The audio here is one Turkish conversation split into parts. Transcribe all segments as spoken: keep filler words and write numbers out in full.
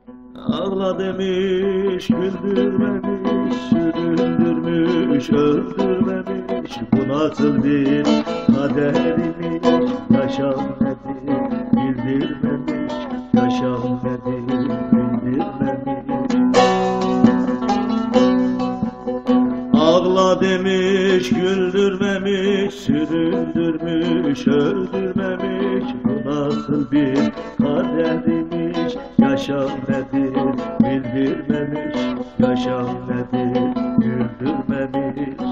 Ağla demiş, güldürmemiş, süründürmüş, öldürmemiş. Bu nasıl bir kadermiş, yaşam nedir bildirmemiş, yaşam nedir bildirmemiş. Ağla demiş, güldürmemiş, süründürmüş, öldürmemiş. Bu nasıl bir kadermiş, yaşam nedir bildirmemiş, yaşam nedir güldürmemiş.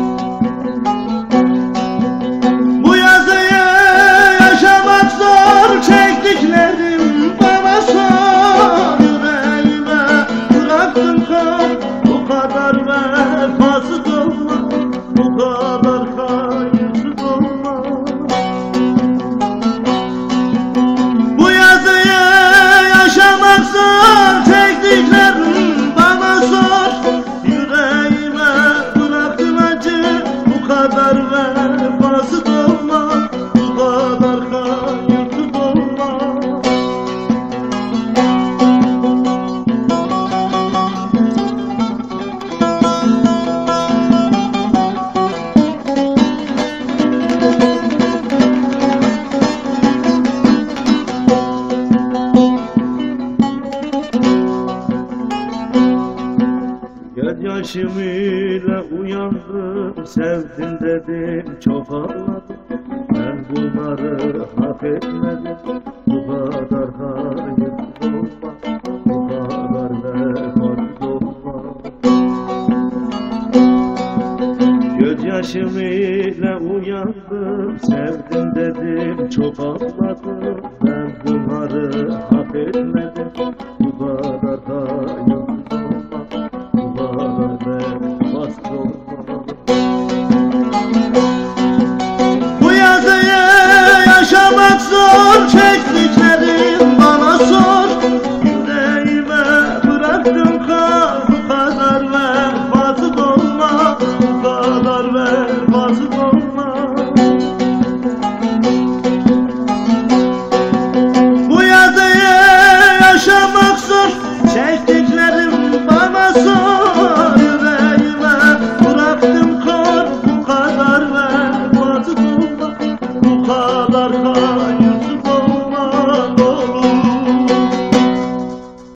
Bu yazıyı yaşamak zor, çektiklerim bana sor. Yüreğime bıraktım kan, bu kadar vefasız olma, bu kadar hayırsız olma. Bu yazıyı yaşamak zor, çektiklerim bana sor. Yüreğime bıraktım acı, bu kadar vefasız olma, bu kadar hayırsız olma. Gözyaşım ile uyandım, sevdim dedim, çok ağladım. Ben bunları hak etmedim, bu kadar hayırsız olma, bu kadar vefasız olma. Gözyaşım ile uyandım, sevdim dedim, çok ağladım. Ben bunları hak etmedim, bu kadar hayırsız olma. Bu yazıyı yaşamak zor, çektiklerim bana sor. Yüreğime bıraktım kan, bu kadar vefasız olma, bu kadar vefasız olma.